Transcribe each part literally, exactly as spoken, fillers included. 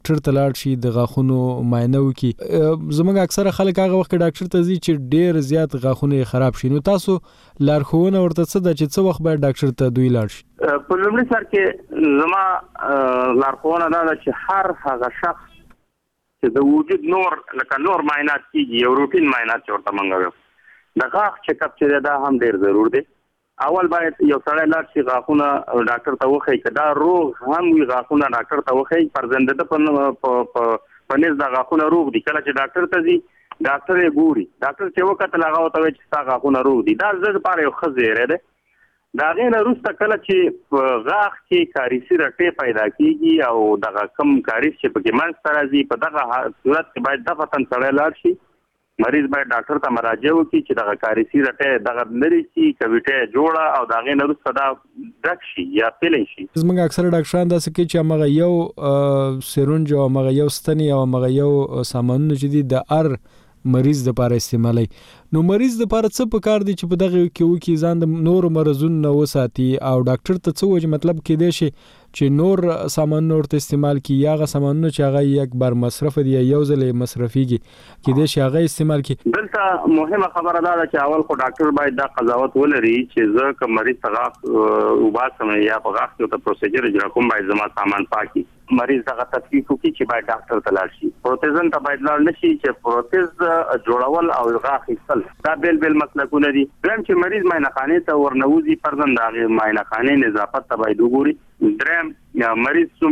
ډاکټر ته لاړ شي د غاښونو معاینه وکړي. زموږ اکثره خلک هغه وخت ډاکټر ته ځي چې ډېر زیات غاښونه خراب شي. نو تاسو لارښوونه ورته څه ده چې څه وخت باید ډاکټر ته دوی لاړ شي؟ په لومړي سر کې زما لارښوونه دا ده چې هر هغه شخص چې د وجود نور لکه نور معاینات کیږي یو روټین معاینات چې ورته موږ وایو د غاښ چیک اپ چې دا هم ډېر ضرور دی. اول باید یو سړی لاړ شي غاښونه ډاکټر ته وښیي که دا روغ هم وي غاښونه ډاکټر ته وښیي فرضاً د په نس دا غاښونه روغ دي. کله چې ډاکټر ته ځي ډاکټر یې ګوري ډاکټر چې وکتل هغه ورته وایي چې ستا غاښونه روغ دي. دا زه دپاره یو ښه زیری دی. د هغې نه وروسته کله چې په غاښ کې کاریسي رټې پیدا کېږي او دغه کم کاریس چې پکې منځته راځي په دغه صورت کې باید دفعتاً سړی لاړ شي مریض باید ډاکټر ته مراجعه وکړي چې دغه کاریسي رټې دغه لرې شي کویټه جوړه او د هغې نه وروسته دا ډک شي یا پیلی شي. زموږ اکثره ډاکټران داسې کوي چې همغه یو سیرونج او همغه یو ستنې او همغه یو سامانونه چې دي د هر مریض دپاره استعمالوي. نو مریض دپاره څه پکار دي چې په دغه کې وکړي ځان د نورو مرضونو نه وساتي او ډاکټر ته څه وایي مطلب کېدای شي چې نور سامانونه ورته استعمال کړي یا هغه سامانونه چې هغه یک بار مصرف دي یا یو ځل یې مصرفېږي کېدای شي هغه استعمال کړي. دلته مهمه خبره دا ده چې اول خو ډاکټر باید دا قضاوت ولري چې زه که مریض ته غاښ وباسم یا په غاښ کې ورته پروسیجر اجرا کوم باید زما سامان پاکي مریض دغه تفکیک وکړي چې باید ډاکټر ته لاړ شي. پروتیزن ته باید لاړ نه شي چې پروتیز جوړول او غاښ ایستل دا بیل بیل مسلکونه دي. دویم چې مریض معاینه خانې ته ورنوځي فرضاً د هغې معاینه خانې نظافت ته باید وګوري. دریم مریض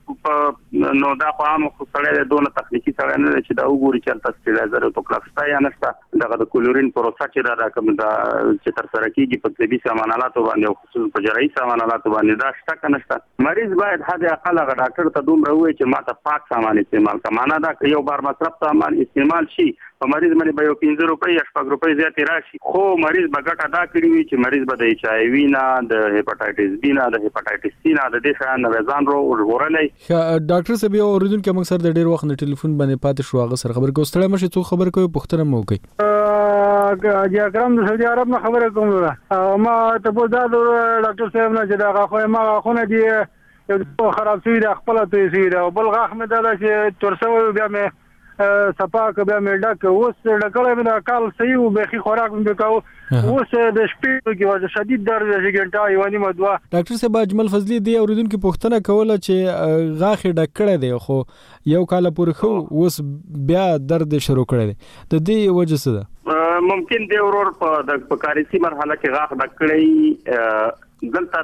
نو دا خو عام سړی دی دونه تخنیکي سړی نه دی چې دا وګوري چې هلته سټیلایزر او توکلاف شته یا نشته. دغه د کلورین پروسه چې دا کوم دا چې ترسره کېږي په طبي سامان آلاتو باندې او خصوصا په جراحي سامان آلاتو باندې دا شته که نشته. مریض باید حد اقل هغه ډاکټر ته دومره ووایي چې ما ته پاک سامان استعمال کړه. معنا دا که یو بار مصرف سامان استعمال شي په مریض باندې به یو پنځه روپۍ یا شپږ روپۍ زیاتې راشي خو مریض به ګټه دا کړې وي چې مریض به د ایچ آی وي نه د هیپاټایټس بي نه د هیپاټایټس سی نه د دې شیانو نه ځان ژغورلی. ډاکټر صاحب یو اورېدونکی موږ سره د ډېر وخت نه ټلیفون باندې پاتې شو هغه سره خبرې کوو. ستړی مه شئ څوک خبرې کوي پوښتنه مو وکړئ. حاجي اکرم د سعودي عرب نه خبرې کوم. ما تپوس دا ډاکټر صاحب نه چې دا غاښونه ما غاښونه دي یو خراب شوي دي خپله توی شوي دي او بل غاښ مې دا ده چې تور شوی بیا مې صفا که بیا مې ډک اوس ډکلی مې دا کال صحیح و بیخي خوراک مې به کوو اوس د شپې کې شدید درد دی چې ګنټه یوه نیمه دوه. ډاکټر صاحب اجمل فضلي دې اورېدونکي پوښتنه کوله چې غاښ یې ډک کړی دی خو یو کاله پورې ښه اوس بیا درد یې شروع کړی دی د دې وجه څه ده؟ ممکن دی ورور په کاریسي مرحله کې غاښ ډک کړی دلته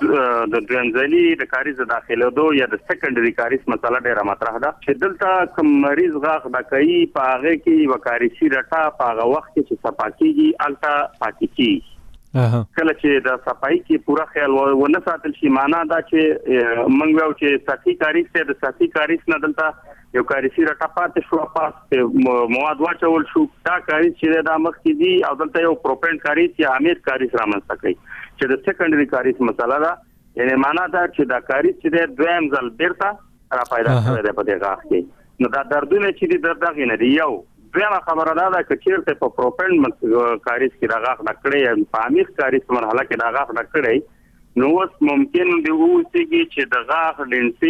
د دویمځلي د کاریز د داخلېدو یا د سیکنډري کاریس مسله ډېره مطرح ده چې دلته کوم مریض غاښ ډکوي په هغې کې یوه کاریسي رټه په هغه وخت کې چې صفا کېږي هلته پاتې کېږي. کله چې د صفایي کې پوره خیال ونه ساتل شي معنا دا چې موږ وایو چې سطحي کاریس دی د سطحي کاریس نه دلته یو کاریسي رټه پاتې شوه پاس مواد واچول شو دا کاریس چې دی دا مخکې دي او دلته یو پروپینډ کاریس یا امیر کاریس رامنځته کوي چې د سیکنډري کاریس مسله ده. یعنې معنا دا چې دا کاریس چې دی دویم ځل بیرته را پیدا شوی دی په دې غاښ کې. نو دا دردونه چې دي د دغې نه دي. یو دویمه خبره دا ده که چېرته په پروپینډ کاریس کې دا غاښ ډک کړی یا په امیخ کاریس په مرحله کې دا غاښ ډک کړی نو اوس ممکن دی اوسېږي چې د غاښ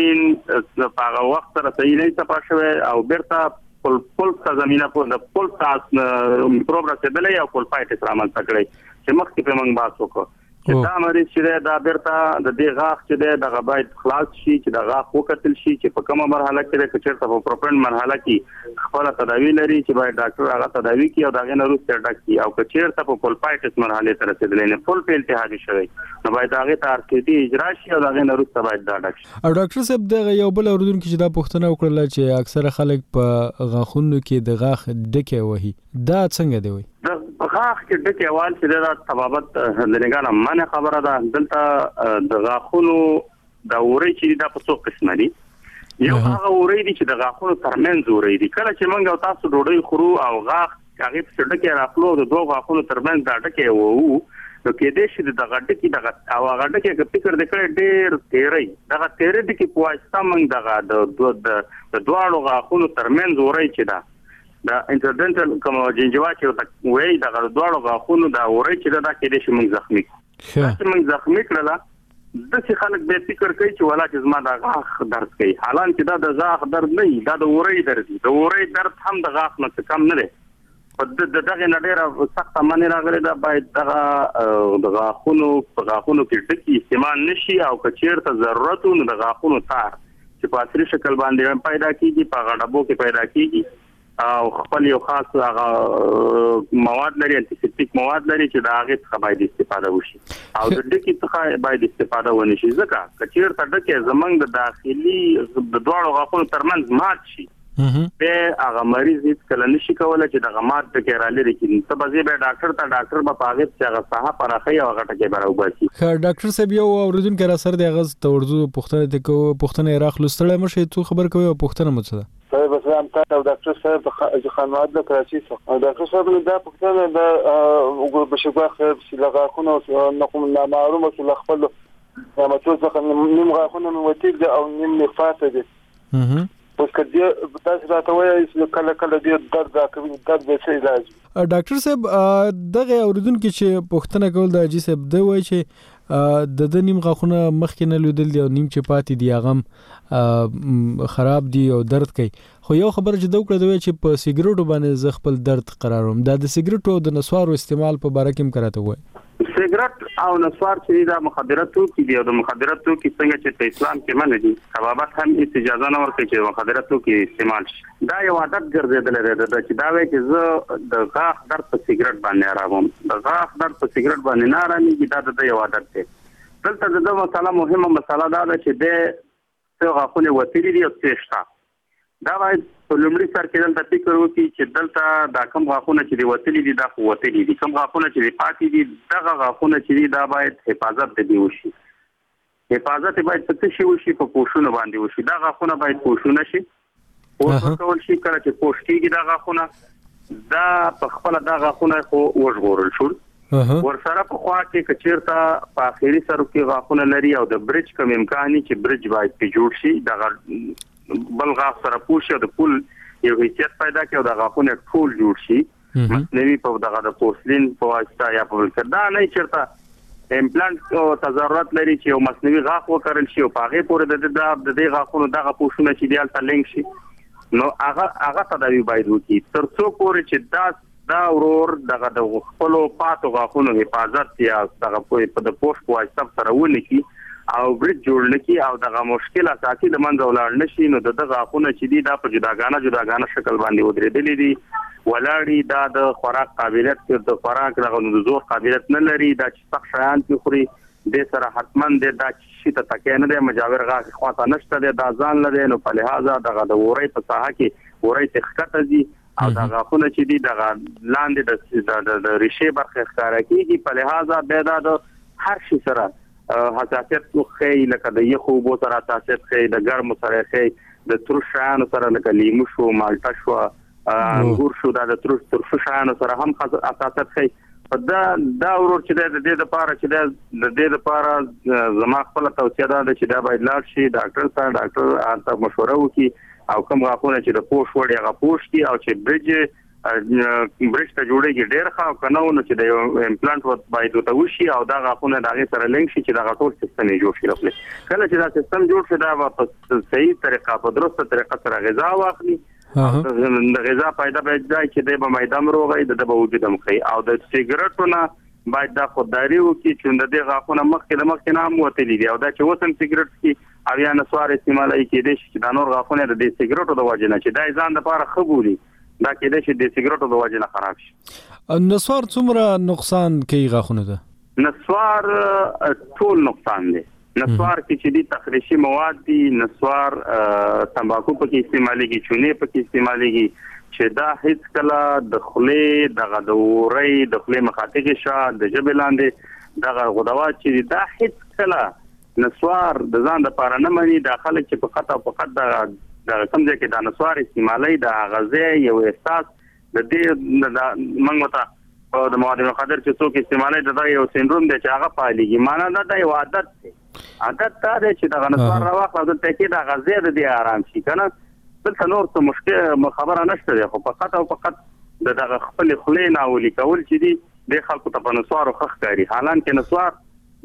ډینسین په هغه وخت سره صحیح نه صفا شوی او بیرته پولس ته زمینه د پولس ته میکروب رسېدلی او پولپایټس رامنځته کړی چې مخکې پرې موږ بحث وکړو چې دا مریض چې دی دا بیرته د دې غاښ چې دی دغه باید خلاص شي چې د غاښ وکتل شي چې په کومه مرحله کې دی که چېرته په پروپینډ مرحله کې خپله تداوي لري چې باید ډاکټر هغه تداوي کړي او د هغې نه وروسته ډک کړي او که چېرته په پولپایټس مرحلې ته رسېدلی نه فول په التهابي شوی نو باید د هغې ته ارکیدي اجرا شي او د هغې نه وروسته باید دا ډک شي. او ډاکټر صاحب دغه یو بل اورېدونکي چې دا پوښتنه وکړله چې اکثره خلک په غاښونو کې د غاښ ډکې وهي دا څنګه دی وایي؟ د غاښ کې ډکې اول چې دی دا طبابت د نګاه نه منع خبره ده. دلته د غاښونو د اورۍ چې دي دا په څو قسمه دي. یو هغه اورۍ دي چې د غاښونو ترمنځ اورۍ دي. کله چې موږ او تاسو ډوډۍ خورو او غاښ هغې پسې ډکې راخلو د دوو غاښونو ترمنځ دا ډکې ووهو نو کېدای شي د دغه ډکې دغه او هغه ډکې که فکر دې کړی ډېر تېری دغه تېرې ډکې په واسطه موږ دغه د دواړو غاښونو ترمنځ اورۍ چې ده دا انټرډنټل کوم جنجوا چې وایي دغه دواړو غاښونو دا اورۍ چې ده دا کېدای شي موږ زخمي کړو. چې موږ زخمي کړله د څه خلک به فکر کوي چې ولا چې زما د غاښ درد کوي، حالانکه دا د غاښ درد نه دی، دا د اورۍ درد دی. د اورۍ درد هم د غاښ نه کم نه دی. په دغه نه ډېره سخته منې راغلې ده، باید دغه د غاښونو په غاښونو کې ډکي استعمال نشي، او که چېرته ضرورت و نو د غاښونو تار چې په عصري شکل باندې پیدا کېږي، په هغه ډبو کې پیدا کېږي او خپل یو خاص هغه مواد لري، انټيسېپټیک مواد لري چې د هغې څخه باید استفاده وشي او د ډکي څخه باید استفاده ونه شي. ځکه که چېرته ډکي زموږ د داخلي د دواړو غاښونو ترمنځ مات شي، بیا هغه مریض هېڅکله نشي کولی چې دغه مات ټکی رالرې کړي. ته به ځې بیا ډاکټر ته، ډاکټر به په هغې چې هغه ساحه پراخوي او هغه ټکی به راوباسي. ښه ډاکټر صاحب، یو اورېدونکی را سره دی، هغه ته ورځو پوښتنه ترې کوو، پوښتنه یې راخلو. ستړی مه شئ، څو خبرې کوئ او پوښتنه مو څه ده؟ صاحب اسلام تا او ډاکټر صاحب د خانواد د کراچۍ څخه ډاکټر صاحب دا پوښتنه د بشګاخ چې لغاخونه نقوم نامعلومه چې خپل نعمتو څخه نیم غاخونه موتیل دي او نیم نفاته دي. اوس کله تاسو راته وایي چې کله کله دې درد راکوي، درد به څه علاج؟ ډاکټر صاحب دغه اوریدونکو چې پوښتنه کول د اجي صاحب دی وایي چې د د نیم غاخونه مخکې نه لیدل دي او نیم چې پاتې دي هغه خراب دي او درد کوي. خو یو خبر چې دا وکړه دی چې په سیګریټو باندې ز خپل درد قراروم، دا د سیګریټو او د نسوارو استعمال په باره کې هم کراته وایي. سیګریټ او نسوار چې دا مخدره توکي دي او د مخدره توکي څنګه چې په اسلام کې منع دي، کبابات هم اجازه نه ورکوي چې مخدره توکي استعمال شي. دا یو عادت ګرځېدلی دی چې دا وایي چې زه د غاښ درد په سیګریټ باندې آراموم. د غاښ درد په سیګریټ باندې نه آرامېږي، دا د یو عادت دی. دلته د ده مسله مهمه مسله دا ده چې دی څه غاښونه وتلي دي او څه شته. دا باید په لومړي سر کې دلته فکر وکړي چې دلته دا کوم غاښونه چې دي وتلي دي دا خو وتلي دي، کوم غاښونه چې دي پاتې دي دغه غاښونه چې دي دا باید حفاظت د دې وشي. حفاظت باید په څه شي وشي؟ په پوښونه باندې وشي. دا غاښونه باید پوښونه شي، پوښ ورکول شي. کله چې پوښ کېږي دا غاښونه، دا په خپله دا غاښونه خو وژغورل شول. ورسره په خوا کې که چېرته په آخري سرو کې غاښونه لري او د برج کوم امکان چې برج باید پې جوړ شي، دغه بل غاښ سره پوه شي او د پول یو حیثیت پیدا کړي او د غاښونه ټول جوړ شي مصنوعي په دغه د پورسلین په واسطه یا په بل څه. دا نه چېرته امپلانټ ته ضرورت لري چې یو مصنوعي غاښ وکرل شي او په هغې پورې د د دې غاښونو دغه پوښونه چې دي هلته لینک شي، نو هغه هغه تداوي باید وکړي تر څو پورې چې دا دا ورور دغه د خپلو پاتو غاښونو حفاظت یا دغه په د پوښ په واسطه سره ونه کړي او برج جوړ نه کړي او دغه مشکل اساسي د منځه ولاړ نه شي، نو د دغه غاښونه چې دي دا په جداګانه جداګانه شکل باندې ودرېدلي دي، ولاړي. دا د خوراک قابلیت د خوراک دغه د زور قابلیت نه لري. دا چې سخت شیان کې خوري دې سره حتما دی دا شي ته تکیه نه دی، مجاور غاښ خواته نشته دی، دا ځان لري. نو په لحاظه دغه د اورۍ په ساحه کې اورۍ ته ښکته ځي او دا غاښونه چې دي دغه لاندې د ریشې برخې ښکاره کېږي. په لحاظه بیا دا د هر شي سره حساسیت ښیي، لکه د یخو اوبو سره حساسیت ښیي، د ګرمو سره ښیي، د تروش شیانو سره لکه لیمو شو، مالټه شوه، انګور شو، دا د ترشو شیانو سره هم حساسیت ښیي. دا دا ورور چې دی د دې دپاره چې دی د دې دپاره زما خپله توصیه دا ده چې دا باید لاړ شي ډاکټر ته، ډاکټر هلته مشوره وکړي او کوم غاښونه چې د پوښ وړ هغه پوښ کړي او چې برج برج ته جوړېږي ډېر ښه، او که نه نو چې د یو امپلانټ باید ورته وشي او دا غاښونه د هغې سره لینک شي چې دغه ټول سیستم یې جوړ شي. خپلې کله چې دا سیستم جوړ شي دا به په صحیح طریقه په درسته طریقه سره غذا واخلي. د غذا پیدا باید دی چې دی به معده هم روغی، د ده به وجود هم ښیي. او د سیګریټو نه باید دا خودداري وکړي چې د دې غاښونه مخکې د مخکې نه هم وتلي دي او دا چې اوس هم سیګریټ څکي او یا نسوار استعمالوي، کېدای شي چې دا نور غاښونه د دې سیګریټو د وجې نه چې دا یې ځان دپاره ښه بولي، دا کېدای شي د سیګریټو د وجې نه خراب شي. نسوار څومره نقصان کوي غاښونه ده؟ نسوار ټول نقصان دی. نسوار کې چې دي تخریشي مواد دي، نسوار تمباکو پکې استعمالېږي، چونې پکې استعمالېږي، چې دا هیڅ کله د خولې دغه د اورۍ د خولې مخاطغې شا د ژبې لاندې دغه غدوات چې دي دا هیڅ کله نسوار د ځان دپاره نه مني. دا خلک چې په خط او په خط دغه دغه کوم ځای کې دا نسوار استعمالوي، د هغه ځای یو احساس د دې موږ ورته د مواد مخدر چې څوک استعمالوي د دغه یو سینډروم دی چې هغه پایلېږي. معنا دا دا یو عادت دی، عادت دا دی چې دغه نسوار راواخله او دلته کې د هغه ځای د دې ارام شي که نه. دلته نور څه مشکل خبره نشته دی، خو په خط او په خط د دغه خپلې خولې ناولي کول چې دي دې خلکو ته په نسوارو ښه ښکاري. حالانکې نسوار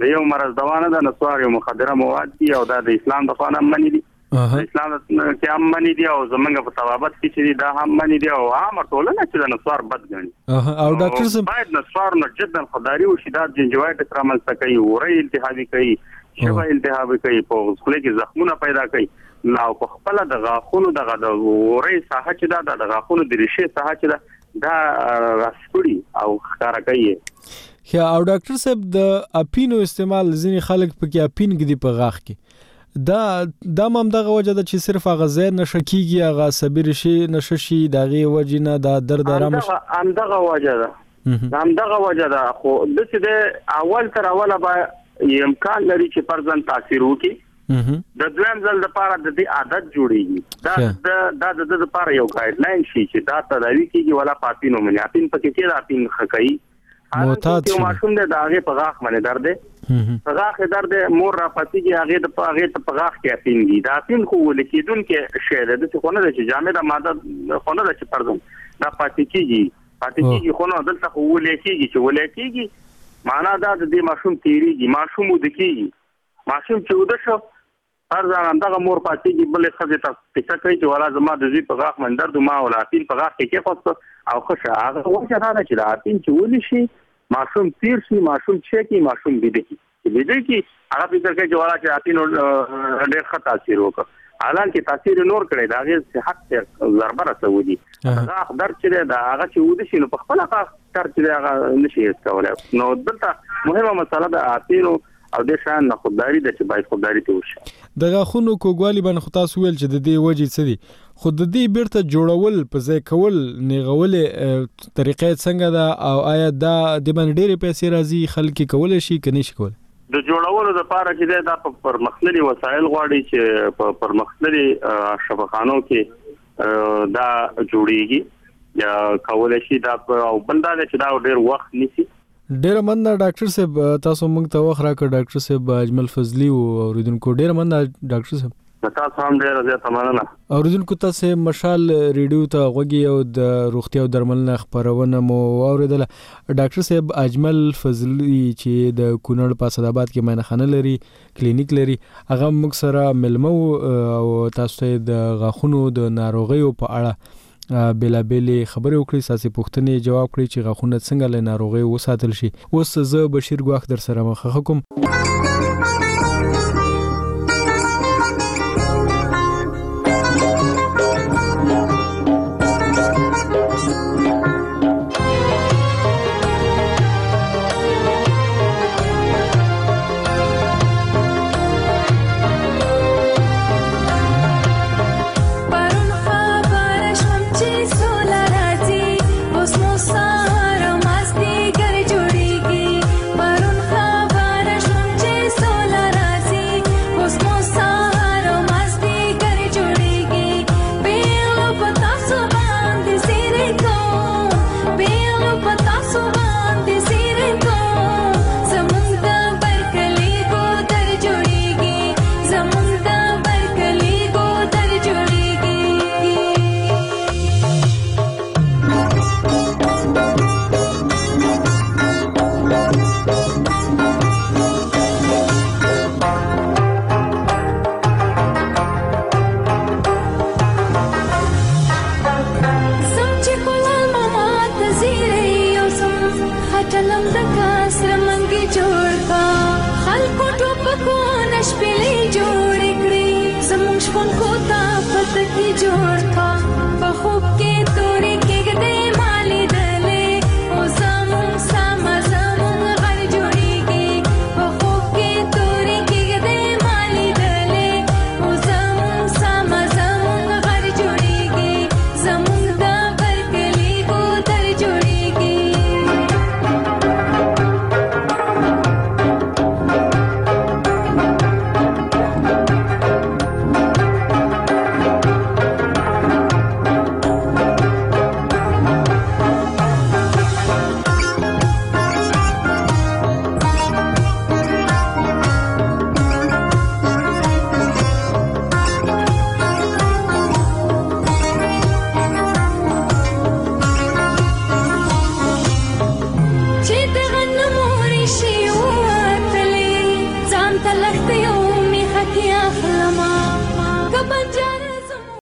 د یو مرض دوا نه ده، نسوار یو مخدره مواد دي او دا د اسلام د قانون منی دي. اسلام کې هم منی دي او زمونږ په ثوابت کې چې دا هم منی دي او عام ټولنه چې د نسوار بد ګڼي. او ډاکټر صاحب باید نسوار نه جدا خداري او شدت جنجوایټ رامنځته کوي، وری التهابي کوي، شبه التهابي کوي، په خپل کې زخمونه پیدا کوي. نو په خپل د غاښونو دغه د وری ساحه چې دا د غاښونو د ریښې ساحه چې دا دا راسپړي او ښکارا کوي. یا او ډاکټر صاحب د اپینو استعمال ځینې خلک پکې اپین ګدي په غاښ کې، دا دا هم دغه وجه ده چې صرف هغه ځای نشه کیږي، هغه صبر شي نشه شي دغه وجه نه دا درد آرام شي. هم دغه وجه ده هم دغه وجه ده خو د څه د اول تر اوله به امکان لري چې پرځن تاثیر وکړي. د دویم ځل لپاره د دې عادت جوړیږي، دا د د د لپاره یو ګایډ لاین شي چې دا تداوی کیږي ولا پاپینو منی اپین پکې کې اپین خکای معتاد شي. ماشوم د هغه په غاښ باندې درد دی، په غاښ درد مور را پاتېږي، هغه د هغه ته په غاښ کې اپین دي. دا اپین خو ولیکیدون کې شی ده چې خو نه ده چې جامد ماده خو نه ده چې پردم دا پاتې کیږي پاتې کیږي خو نه دلته خو ولیکيږي چې ولیکيږي معنا دا د دې ماشوم تیریږي، ماشوم ودکیږي، ماشوم چې وده شو ارزان دغه مور پاتېږي بلې خځې ته پېښه کوي چې ولا زما د زی په غاښ باندې درد ما ولا اپین په غاښ کې کې پوسټ او خوشا هغه وجه دا چې دا اپین چې ولې شي ماشوم تیر شي، ماشوم چې کی ماشوم بيدې کی بيدې کی هغه فکر کوي چې ولا چې اپین ډېر ښه تاثیر وکړي، حالانکه تاثیر نور کړی دا هغه صحت ته ضربه رسولي. هغه درد چې دا هغه چې ودی شي نو په خپل هغه تر چې هغه نشي کولای. نو دلته مهمه مسله ده اپین او د شان نه خودداري د چې باید خودداري ته وشي. د غاښونو کوګوالي باندې خو تاسو ویل چې د دې وجې څه دي، خو د دې بیرته جوړول په ځای کول نیغولې طریقې څنګه ده او آیا دا د باندې ډېرې پیسې راځي خلک کولای شي کني شي کول؟ د جوړولو لپاره چې دا په پرمختللي وسایل غواړي چې په پرمختللي شفاخانو کې دا جوړیږي یا کولای شي دا او بل دا چې دا ډېر وخت نیسي. ډیر مننه ډاکټر صاحب، تاسو موږ ته وخت راکړ. ډاکټر صاحب اجمل فضلی او اوریدونکو ډیر مننه ډاکټر صاحب. تاسو هم ډیر زیات مننه. اوریدونکو تاسو مشال ریډیو ته غوږی او د روغتیا او درملنه خبرونه مو اوریدله. ډاکټر صاحب اجمل فضلی چې د کونړ په اسداباد کې مینخانه لري، کلینیک لري، هغه موږ سره ملمو او تاسو ته د غاښونو د ناروغیو په اړه بلا بلې خبرې وکړي، ساسي پوښتنې جواب کړي چې غاښونه څنګه له ناروغي وساتل شي. اوس زه بشیر ګواخ در سره مخه کوم. شپېلې جوړې کړې زموږ شپون کو تا پته کې جوړ